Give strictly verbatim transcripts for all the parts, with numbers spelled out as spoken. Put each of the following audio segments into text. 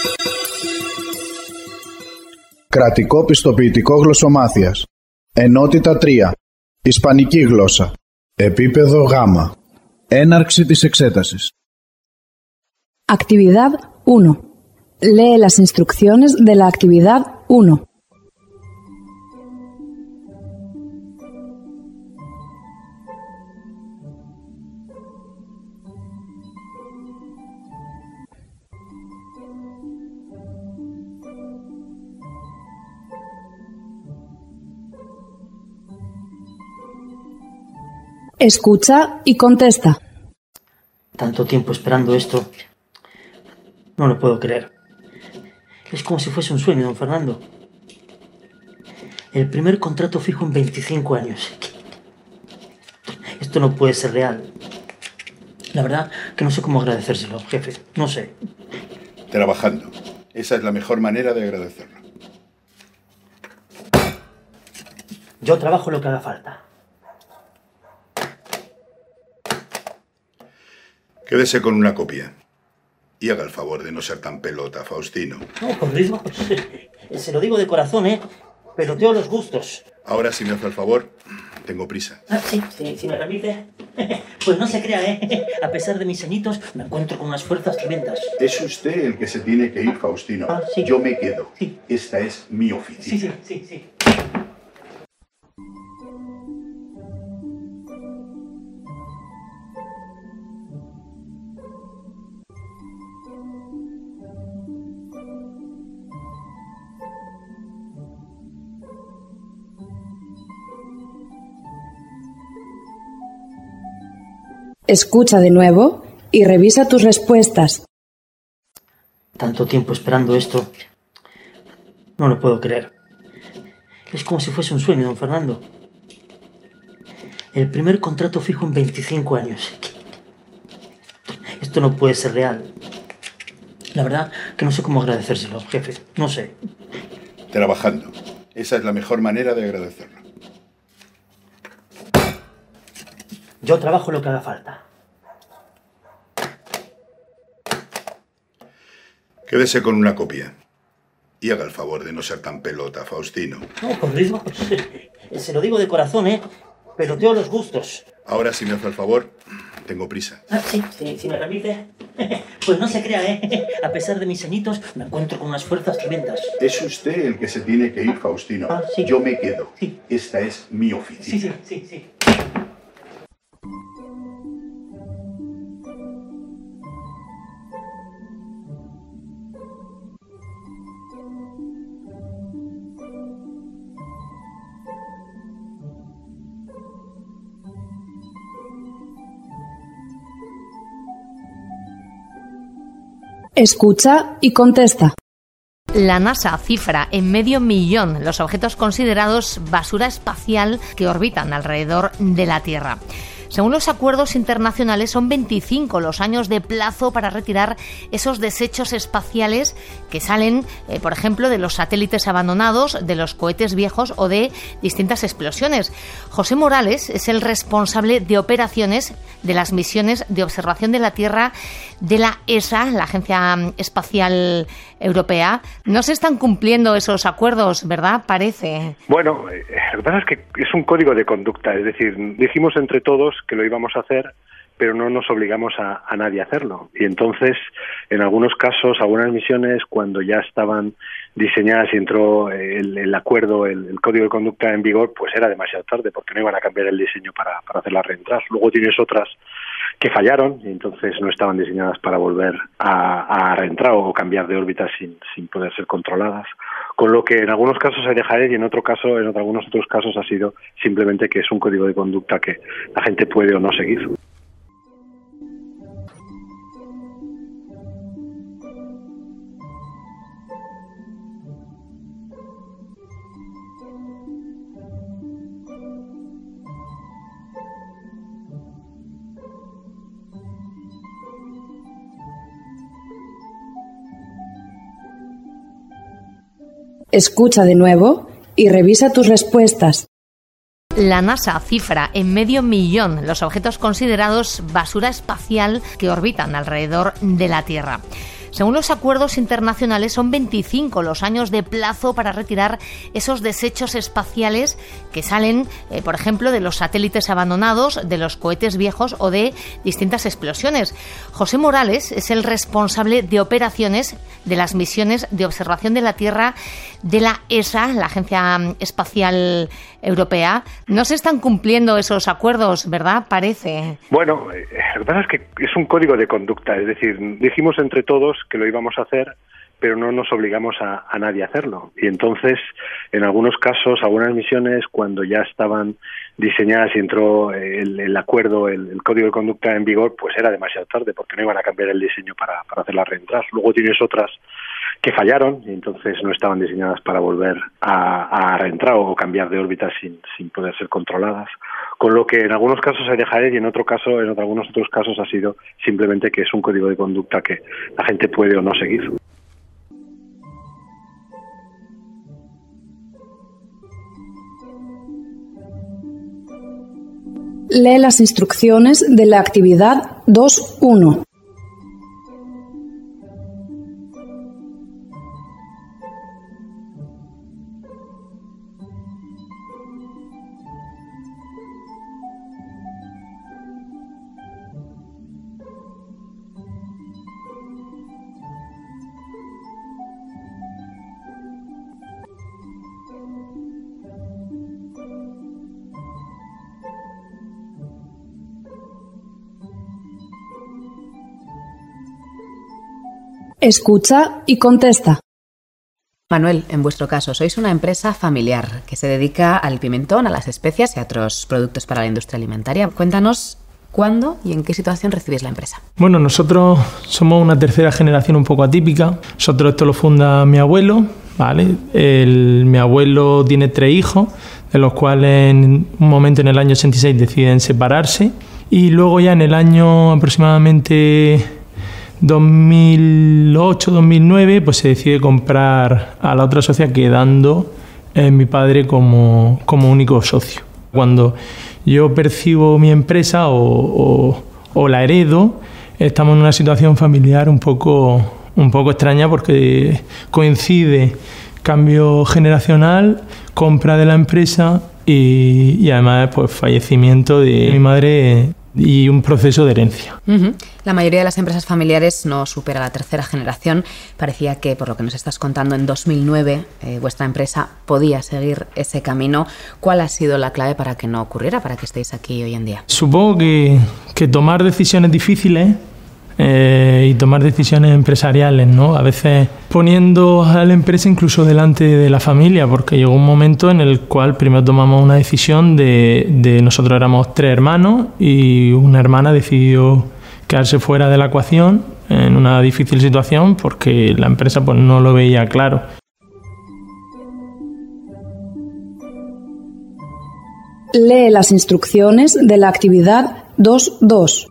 Κρατικό πιστοποιητικό γλωσσομάθειας. Ενότητα τρία. Ισπανική γλώσσα. Επίπεδο Γ. Έναρξη της εξέτασης. Actividad uno. Lee las instrucciones de la actividad uno. Escucha y contesta. Tanto tiempo esperando esto. No lo puedo creer. Es como si fuese un sueño, don Fernando. El primer contrato fijo en veinticinco años. Esto no puede ser real. La verdad que no sé cómo agradecérselo, jefe. No sé. Trabajando. Esa es la mejor manera de agradecerlo. Yo trabajo lo que haga falta. Quédese con una copia. Y haga el favor de no ser tan pelota, Faustino. No, por Dios. Se lo digo de corazón, ¿eh? Peloteo los gustos. Ahora, si me hace el favor, tengo prisa. Ah, sí, sí, si me permite. Pues no se crea, ¿eh? A pesar de mis añitos, me encuentro con unas fuerzas tremendas. Es usted el que se tiene que ir, Faustino. Ah, sí. Yo me quedo. Sí. Esta es mi oficina. Sí, sí, sí, sí. Escucha de nuevo y revisa tus respuestas. Tanto tiempo esperando esto. No lo puedo creer. Es como si fuese un sueño, don Fernando. El primer contrato fijo en veinticinco años. Esto no puede ser real. La verdad que no sé cómo agradecérselo, jefe. No sé. Trabajando. Esa es la mejor manera de agradecerlo. Yo trabajo lo que haga falta. Quédese con una copia. Y haga el favor de no ser tan pelota, Faustino. No, por Dios. Se lo digo de corazón, ¿eh? Peloteo los gustos. Ahora, si me hace el favor, tengo prisa. Ah, sí, sí, si me permite. Pues no se crea, ¿eh? A pesar de mis añitos, me encuentro con unas fuerzas tremendas. Es usted el que se tiene que ir, Faustino. Ah, sí. Yo me quedo. Sí. Esta es mi oficina. Sí, sí, sí, sí. Escucha y contesta. La NASA cifra en medio millón los objetos considerados basura espacial que orbitan alrededor de la Tierra. Según los acuerdos internacionales, son veinticinco los años de plazo para retirar esos desechos espaciales que salen, eh, por ejemplo, de los satélites abandonados, de los cohetes viejos o de distintas explosiones. José Morales es el responsable de operaciones de las misiones de observación de la Tierra de la E S A, la Agencia Espacial Europea. No se están cumpliendo esos acuerdos, ¿verdad? Parece. Bueno, eh, lo que pasa es que es un código de conducta, es decir, dijimos entre todos que lo íbamos a hacer, pero no nos obligamos a, a nadie a hacerlo. Y entonces, en algunos casos, algunas misiones, cuando ya estaban diseñadas y entró el, el acuerdo, el, el código de conducta en vigor, pues era demasiado tarde, porque no iban a cambiar el diseño para, para hacerlas reentrar. Luego tienes otras que fallaron y entonces no estaban diseñadas para volver a, a reentrar o cambiar de órbita sin, sin poder ser controladas. Con lo que en algunos casos hay dejadez y en otro caso, en algunos otros casos ha sido simplemente que es un código de conducta que la gente puede o no seguir. Escucha de nuevo y revisa tus respuestas. La NASA cifra en medio millón los objetos considerados basura espacial que orbitan alrededor de la Tierra. Según los acuerdos internacionales, son veinticinco los años de plazo para retirar esos desechos espaciales que salen, eh, por ejemplo, de los satélites abandonados, de los cohetes viejos o de distintas explosiones. José Morales es el responsable de operaciones de las misiones de observación de la Tierra de la E S A, la Agencia Espacial Europea. No se están cumpliendo esos acuerdos, ¿verdad? Parece. Bueno, lo que pasa es que es un código de conducta, es decir, dijimos entre todos que lo íbamos a hacer, pero no nos obligamos a, a nadie a hacerlo. Y entonces, en algunos casos, algunas misiones, cuando ya estaban diseñadas y entró el, el acuerdo, el, el código de conducta en vigor, pues era demasiado tarde, porque no iban a cambiar el diseño para, para hacerlas reentrar. Luego tienes otras que fallaron y entonces no estaban diseñadas para volver a, a reentrar o cambiar de órbita sin, sin poder ser controladas. Con lo que en algunos casos hay dejadez y en otro caso, en algunos otros casos ha sido simplemente que es un código de conducta que la gente puede o no seguir. Lee las instrucciones de la actividad dos punto uno. Escucha y contesta. Manuel, en vuestro caso, sois una empresa familiar que se dedica al pimentón, a las especias y a otros productos para la industria alimentaria. Cuéntanos cuándo y en qué situación recibís la empresa. Bueno, nosotros somos una tercera generación un poco atípica. Nosotros esto lo funda mi abuelo, ¿vale? El, mi abuelo tiene tres hijos, de los cuales en un momento en el año ochenta y seis deciden separarse y luego ya en el año aproximadamente dos mil ocho dos mil nueve pues se decide comprar a la otra sociedad, quedando eh, mi padre como, como único socio. Cuando yo percibo mi empresa o, o, o la heredo, estamos en una situación familiar un poco, un poco extraña porque coincide cambio generacional, compra de la empresa y, y además pues fallecimiento de mi madre y un proceso de herencia. Uh-huh. La mayoría de las empresas familiares no supera la tercera generación. Parecía que, por lo que nos estás contando, en dos mil nueve eh, vuestra empresa podía seguir ese camino. ¿Cuál ha sido la clave para que no ocurriera, para que estéis aquí hoy en día? Supongo que, que tomar decisiones difíciles eh, y tomar decisiones empresariales, ¿no? A veces poniendo a la empresa incluso delante de la familia, porque llegó un momento en el cual primero tomamos una decisión de, de nosotros éramos tres hermanos y una hermana decidió quedarse fuera de la ecuación en una difícil situación porque la empresa pues no lo veía claro. Lee las instrucciones de la actividad dos punto dos.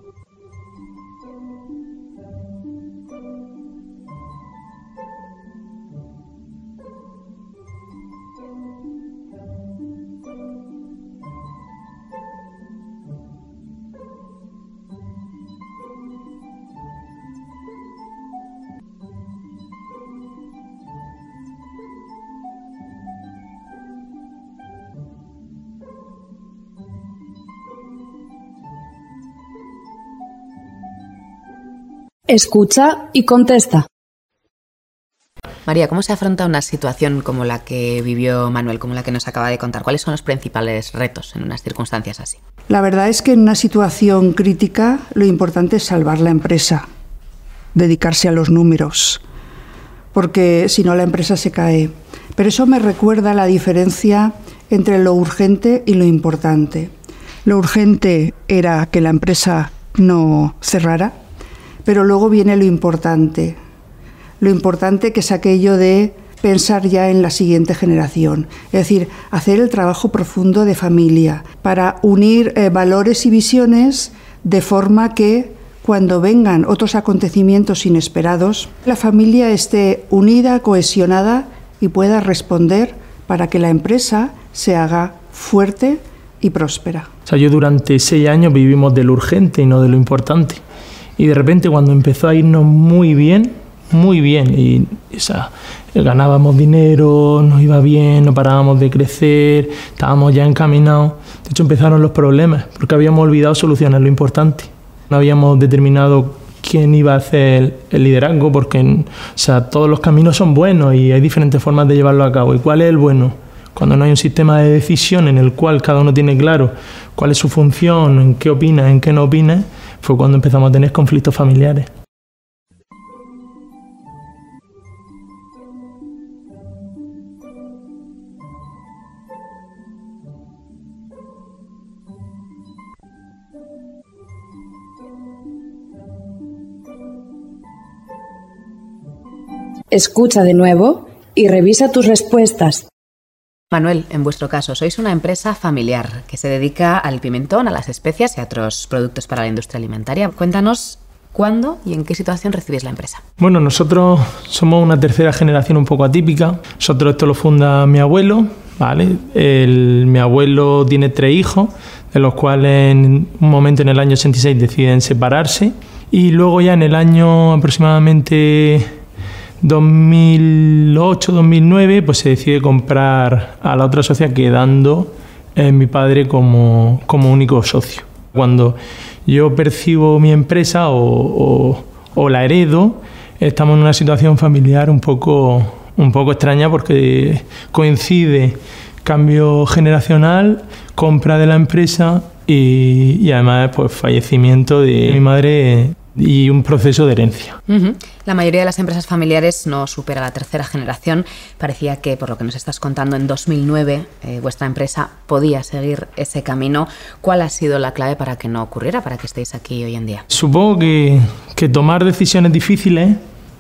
Escucha y contesta. María, ¿cómo se afronta una situación como la que vivió Manuel, como la que nos acaba de contar? ¿Cuáles son los principales retos en unas circunstancias así? La verdad es que en una situación crítica lo importante es salvar la empresa, dedicarse a los números, porque si no la empresa se cae. Pero eso me recuerda la diferencia entre lo urgente y lo importante. Lo urgente era que la empresa no cerrara, pero luego viene lo importante. Lo importante que es aquello de pensar ya en la siguiente generación. Es decir, hacer el trabajo profundo de familia para unir eh, valores y visiones de forma que cuando vengan otros acontecimientos inesperados, la familia esté unida, cohesionada y pueda responder para que la empresa se haga fuerte y próspera. O sea, yo durante seis años vivimos de lo urgente y no de lo importante. Y de repente cuando empezó a irnos muy bien, muy bien y o sea, ganábamos dinero, nos iba bien, no parábamos de crecer, estábamos ya encaminados. De hecho empezaron los problemas porque habíamos olvidado solucionar lo importante. No habíamos determinado quién iba a hacer el liderazgo porque o sea, todos los caminos son buenos y hay diferentes formas de llevarlo a cabo. ¿Y cuál es el bueno? Cuando no hay un sistema de decisión en el cual cada uno tiene claro cuál es su función, en qué opina, en qué no opina, fue cuando empezamos a tener conflictos familiares. Escucha de nuevo y revisa tus respuestas. Manuel, en vuestro caso, sois una empresa familiar que se dedica al pimentón, a las especias y a otros productos para la industria alimentaria. Cuéntanos cuándo y en qué situación recibís la empresa. Bueno, nosotros somos una tercera generación un poco atípica. Nosotros esto lo funda mi abuelo, ¿vale? El, mi abuelo tiene tres hijos, de los cuales en un momento en el año ochenta y seis deciden separarse y luego ya en el año aproximadamente dos mil ocho dos mil nueve pues se decide comprar a la otra sociedad, quedando eh, mi padre como, como único socio. Cuando yo percibo mi empresa o, o, o la heredo, estamos en una situación familiar un poco, un poco extraña porque coincide cambio generacional, compra de la empresa y, y además pues fallecimiento de mi madre y un proceso de herencia. Uh-huh. La mayoría de las empresas familiares no supera la tercera generación. Parecía que, por lo que nos estás contando, en dos mil nueve eh, vuestra empresa podía seguir ese camino. ¿Cuál ha sido la clave para que no ocurriera, para que estéis aquí hoy en día? Supongo que, que tomar decisiones difíciles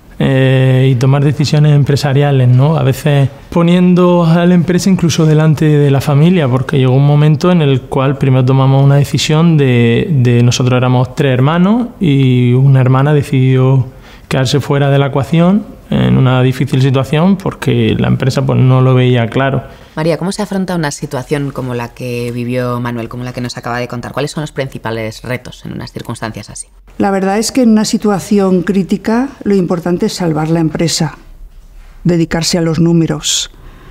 eh, y tomar decisiones empresariales, ¿no? A veces poniendo a la empresa incluso delante de la familia, porque llegó un momento en el cual primero tomamos una decisión de, de nosotros éramos tres hermanos y una hermana decidió quedarse fuera de la ecuación en una difícil situación porque la empresa pues no lo veía claro. María, ¿cómo se afronta una situación como la que vivió Manuel, como la que nos acaba de contar? ¿Cuáles son los principales retos en unas circunstancias así? La verdad es que en una situación crítica lo importante es salvar la empresa, dedicarse a los números,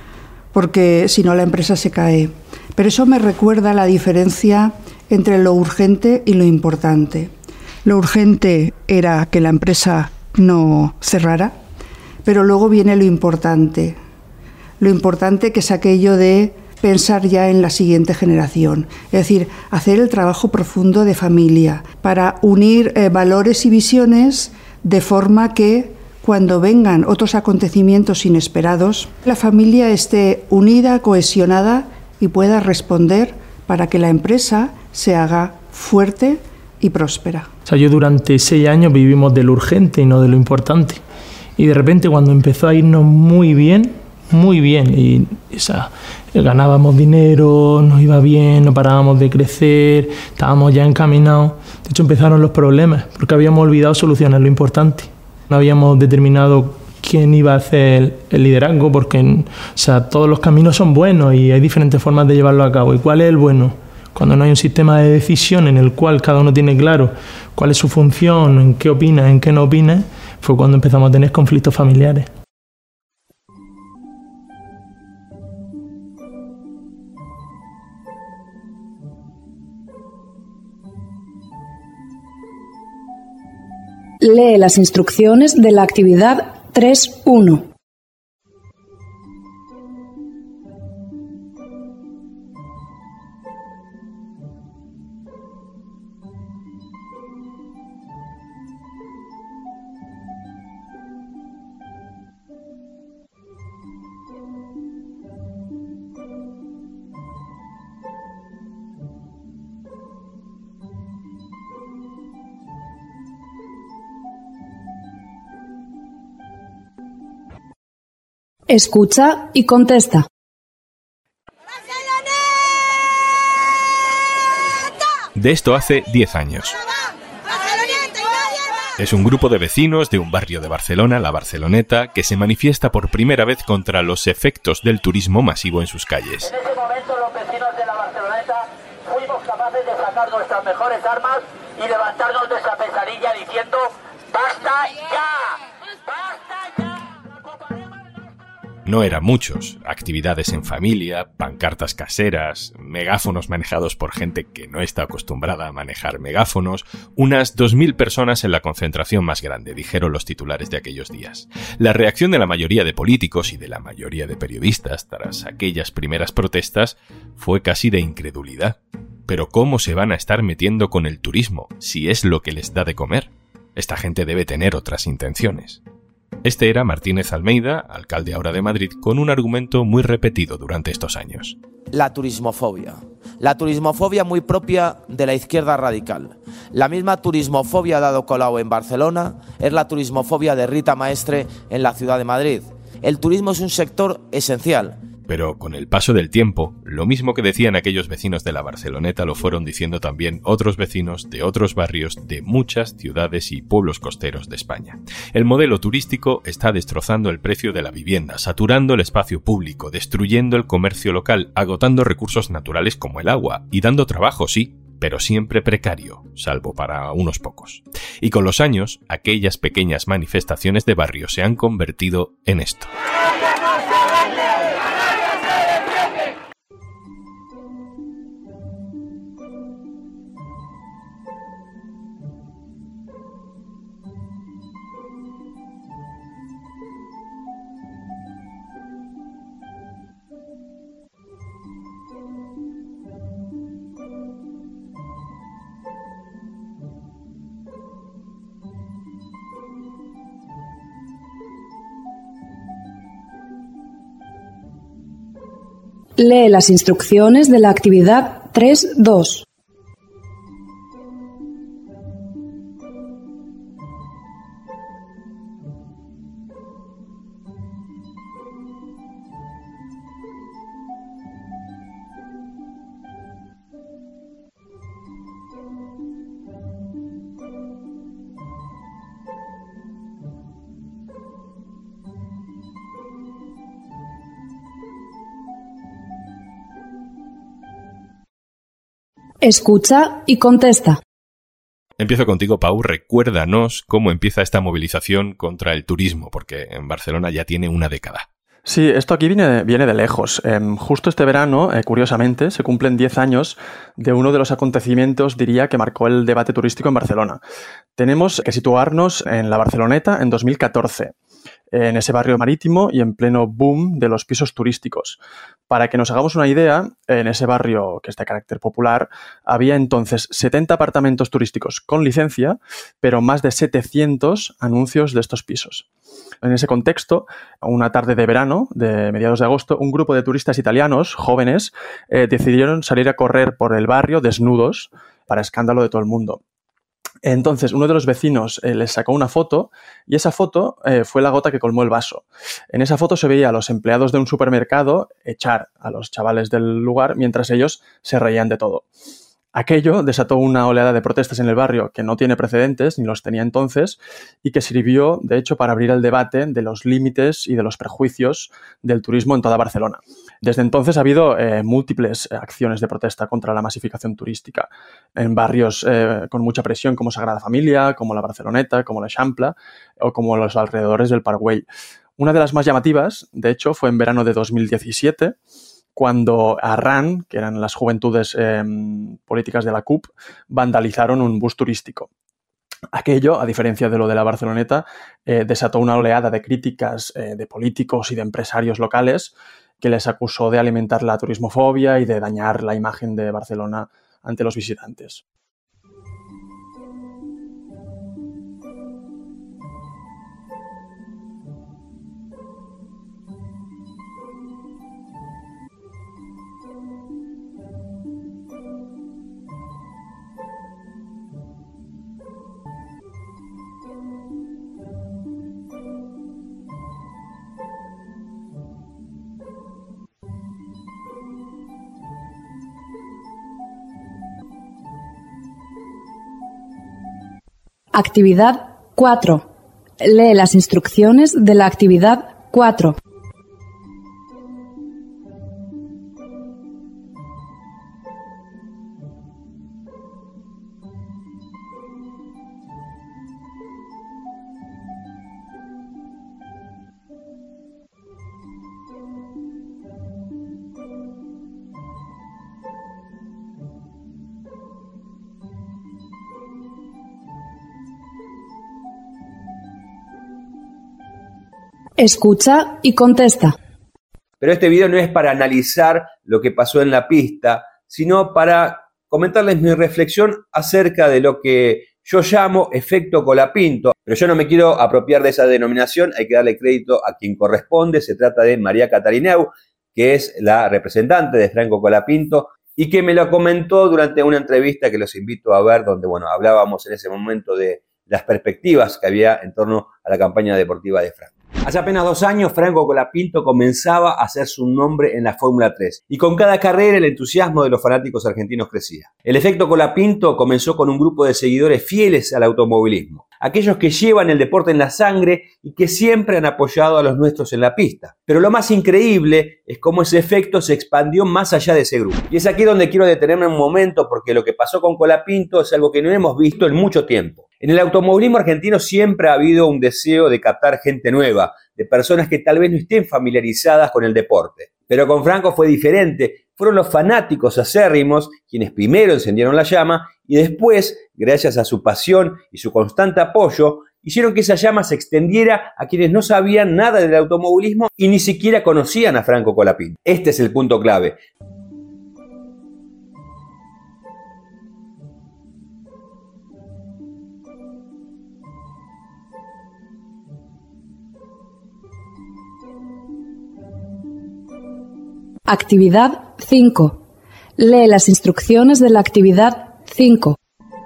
porque si no la empresa se cae. Pero eso me recuerda la diferencia entre lo urgente y lo importante. Lo urgente era que la empresa no cerrara, pero luego viene lo importante. Lo importante que es aquello de pensar ya en la siguiente generación, es decir, hacer el trabajo profundo de familia para unir eh, valores y visiones de forma que cuando vengan otros acontecimientos inesperados, la familia esté unida, cohesionada y pueda responder para que la empresa se haga fuerte y próspera. O sea, yo durante seis años vivimos de lo urgente y no de lo importante. Y de repente cuando empezó a irnos muy bien, muy bien, y o sea, ganábamos dinero, nos iba bien, no parábamos de crecer, estábamos ya encaminados. De hecho empezaron los problemas porque habíamos olvidado solucionar lo importante. No habíamos determinado quién iba a hacer el liderazgo porque o sea, todos los caminos son buenos y hay diferentes formas de llevarlo a cabo. ¿Y cuál es el bueno? Cuando no hay un sistema de decisión en el cual cada uno tiene claro cuál es su función, en qué opina, en qué no opina, fue cuando empezamos a tener conflictos familiares. Lee las instrucciones de la actividad tres punto uno. Escucha y contesta. De esto hace diez años. Es un grupo de vecinos de un barrio de Barcelona, la Barceloneta, que se manifiesta por primera vez contra los efectos del turismo masivo en sus calles. En ese momento los vecinos de la Barceloneta fuimos capaces de sacar nuestras mejores armas y levantarnos de esa pesadilla diciendo ¡basta ya! ¡Basta! no eran muchos. Actividades en familia, pancartas caseras, megáfonos manejados por gente que no está acostumbrada a manejar megáfonos, unas dos mil personas en la concentración más grande, dijeron los titulares de aquellos días. La reacción de la mayoría de políticos y de la mayoría de periodistas tras aquellas primeras protestas fue casi de incredulidad. Pero ¿cómo se van a estar metiendo con el turismo si es lo que les da de comer? Esta gente debe tener otras intenciones. Este era Martínez Almeida, alcalde ahora de Madrid, con un argumento muy repetido durante estos años. La turismofobia. La turismofobia muy propia de la izquierda radical. La misma turismofobia de Ada Colau en Barcelona es la turismofobia de Rita Maestre en la ciudad de Madrid. El turismo es un sector esencial. Pero con el paso del tiempo, lo mismo que decían aquellos vecinos de la Barceloneta lo fueron diciendo también otros vecinos de otros barrios de muchas ciudades y pueblos costeros de España. El modelo turístico está destrozando el precio de la vivienda, saturando el espacio público, destruyendo el comercio local, agotando recursos naturales como el agua y dando trabajo, sí, pero siempre precario, salvo para unos pocos. Y con los años, aquellas pequeñas manifestaciones de barrio se han convertido en esto. Lee las instrucciones de la actividad tres punto dos. Escucha y contesta. Empiezo contigo, Pau. Recuérdanos cómo empieza esta movilización contra el turismo, porque en Barcelona ya tiene una década. Sí, esto aquí viene, viene de lejos. Eh, justo este verano, eh, curiosamente, se cumplen diez años de uno de los acontecimientos, diría, que marcó el debate turístico en Barcelona. Tenemos que situarnos en la Barceloneta en dos mil catorce. En ese barrio marítimo y en pleno boom de los pisos turísticos. Para que nos hagamos una idea, en ese barrio, que es de carácter popular, había entonces setenta apartamentos turísticos con licencia, pero más de setecientos anuncios de estos pisos. En ese contexto, una tarde de verano, de mediados de agosto, un grupo de turistas italianos, jóvenes, eh, decidieron salir a correr por el barrio desnudos, para escándalo de todo el mundo. Entonces, uno de los vecinos eh, les sacó una foto y esa foto eh, fue la gota que colmó el vaso. En esa foto se veía a los empleados de un supermercado echar a los chavales del lugar mientras ellos se reían de todo. Aquello desató una oleada de protestas en el barrio que no tiene precedentes, ni los tenía entonces, y que sirvió, de hecho, para abrir el debate de los límites y de los prejuicios del turismo en toda Barcelona. Desde entonces ha habido eh, múltiples acciones de protesta contra la masificación turística en barrios eh, con mucha presión como Sagrada Familia, como la Barceloneta, como la Eixample o como los alrededores del Parc Güell. Una de las más llamativas, de hecho, fue en verano de dos mil diecisiete, cuando Arran, que eran las juventudes eh, políticas de la C U P, vandalizaron un bus turístico. Aquello, a diferencia de lo de la Barceloneta, eh, desató una oleada de críticas eh, de políticos y de empresarios locales que les acusó de alimentar la turismofobia y de dañar la imagen de Barcelona ante los visitantes. Actividad cuatro. Lee las instrucciones de la actividad cuatro. Escucha y contesta. Pero este video no es para analizar lo que pasó en la pista, sino para comentarles mi reflexión acerca de lo que yo llamo efecto Colapinto. Pero yo no me quiero apropiar de esa denominación, hay que darle crédito a quien corresponde. Se trata de María Catarineu, que es la representante de Franco Colapinto y que me lo comentó durante una entrevista que los invito a ver, donde bueno, hablábamos en ese momento de las perspectivas que había en torno a la campaña deportiva de Franco. Hace apenas dos años, Franco Colapinto comenzaba a hacerse un nombre en la Fórmula tres y con cada carrera el entusiasmo de los fanáticos argentinos crecía. El efecto Colapinto comenzó con un grupo de seguidores fieles al automovilismo, aquellos que llevan el deporte en la sangre y que siempre han apoyado a los nuestros en la pista. Pero lo más increíble es cómo ese efecto se expandió más allá de ese grupo. Y es aquí donde quiero detenerme un momento, porque lo que pasó con Colapinto es algo que no hemos visto en mucho tiempo. En el automovilismo argentino siempre ha habido un deseo de captar gente nueva, de personas que tal vez no estén familiarizadas con el deporte. Pero con Franco fue diferente. Fueron los fanáticos acérrimos quienes primero encendieron la llama y después, gracias a su pasión y su constante apoyo, hicieron que esa llama se extendiera a quienes no sabían nada del automovilismo y ni siquiera conocían a Franco Colapinto. Este es el punto clave. Actividad cinco. Lee las instrucciones de la actividad cinco.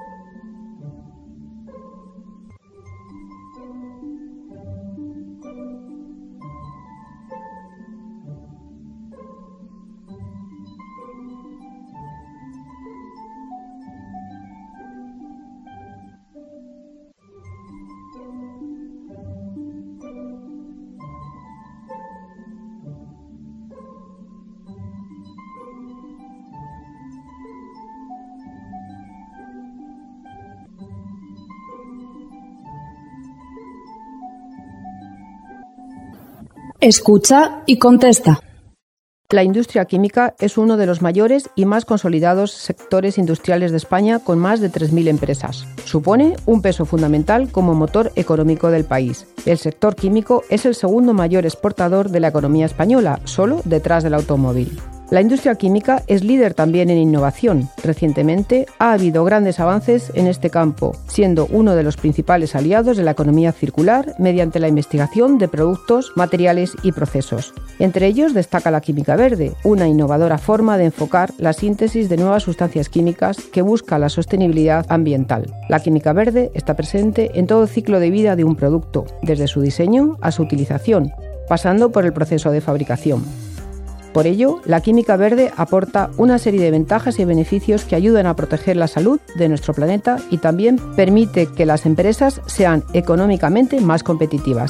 Escucha y contesta. La industria química es uno de los mayores y más consolidados sectores industriales de España, con más de tres mil empresas. Supone un peso fundamental como motor económico del país. El sector químico es el segundo mayor exportador de la economía española, solo detrás del automóvil. La industria química es líder también en innovación. Recientemente ha habido grandes avances en este campo, siendo uno de los principales aliados de la economía circular mediante la investigación de productos, materiales y procesos. Entre ellos destaca la química verde, una innovadora forma de enfocar la síntesis de nuevas sustancias químicas que busca la sostenibilidad ambiental. La química verde está presente en todo el ciclo de vida de un producto, desde su diseño a su utilización, pasando por el proceso de fabricación. Por ello, la química verde aporta una serie de ventajas y beneficios que ayudan a proteger la salud de nuestro planeta y también permite que las empresas sean económicamente más competitivas.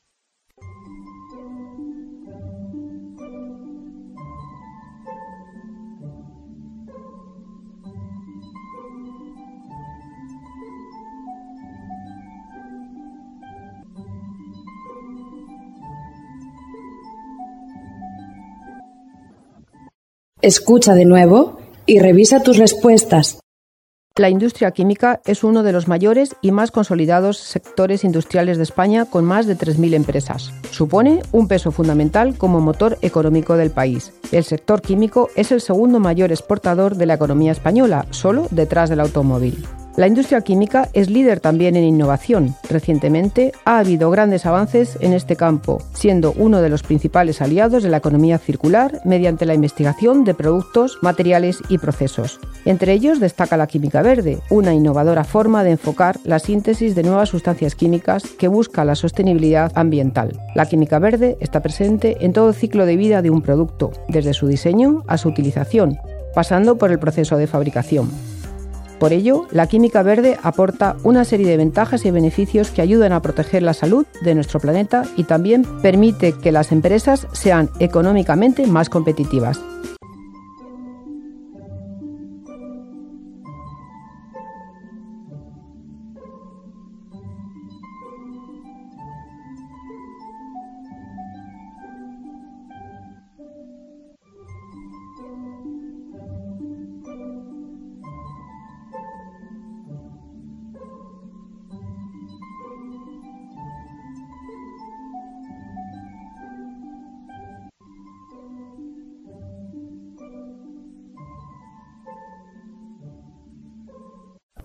Escucha de nuevo y revisa tus respuestas. La industria química es uno de los mayores y más consolidados sectores industriales de España, con más de tres mil empresas. Supone un peso fundamental como motor económico del país. El sector químico es el segundo mayor exportador de la economía española, solo detrás del automóvil. La industria química es líder también en innovación. Recientemente ha habido grandes avances en este campo, siendo uno de los principales aliados de la economía circular mediante la investigación de productos, materiales y procesos. Entre ellos destaca la química verde, una innovadora forma de enfocar la síntesis de nuevas sustancias químicas que busca la sostenibilidad ambiental. La química verde está presente en todo el ciclo de vida de un producto, desde su diseño a su utilización, pasando por el proceso de fabricación. Por ello, la química verde aporta una serie de ventajas y beneficios que ayudan a proteger la salud de nuestro planeta y también permite que las empresas sean económicamente más competitivas.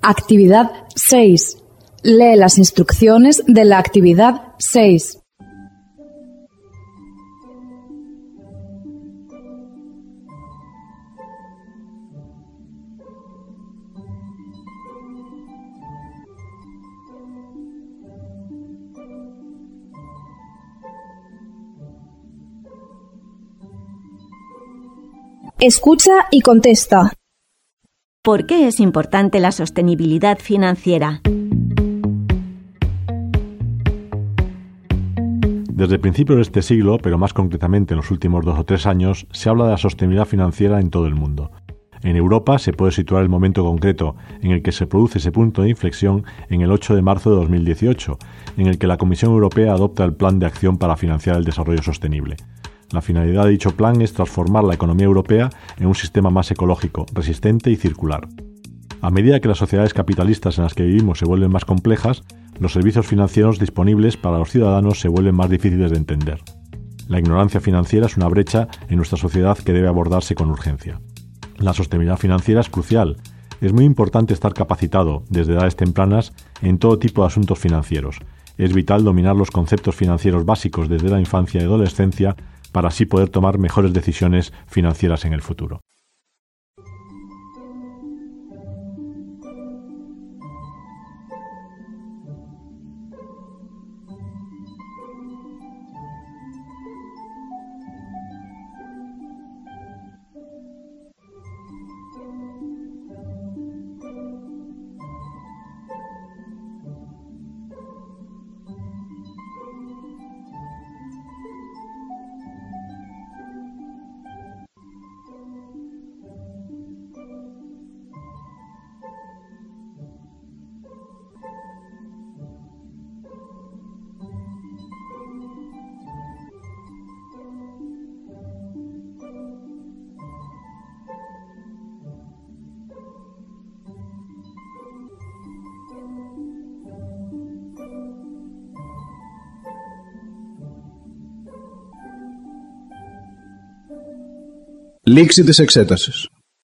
Actividad seis. Lee las instrucciones de la actividad seis. Escucha y contesta. ¿Por qué es importante la sostenibilidad financiera? Desde principios de este siglo, pero más concretamente en los últimos dos o tres años, se habla de la sostenibilidad financiera en todo el mundo. En Europa se puede situar el momento concreto en el que se produce ese punto de inflexión en el ocho de marzo de dos mil dieciocho, en el que la Comisión Europea adopta el Plan de Acción para financiar el desarrollo sostenible. La finalidad de dicho plan es transformar la economía europea en un sistema más ecológico, resistente y circular. A medida que las sociedades capitalistas en las que vivimos se vuelven más complejas, los servicios financieros disponibles para los ciudadanos se vuelven más difíciles de entender. La ignorancia financiera es una brecha en nuestra sociedad que debe abordarse con urgencia. La sostenibilidad financiera es crucial. Es muy importante estar capacitado desde edades tempranas en todo tipo de asuntos financieros. Es vital dominar los conceptos financieros básicos desde la infancia y adolescencia para así poder tomar mejores decisiones financieras en el futuro. Λήξη της εξέτασης.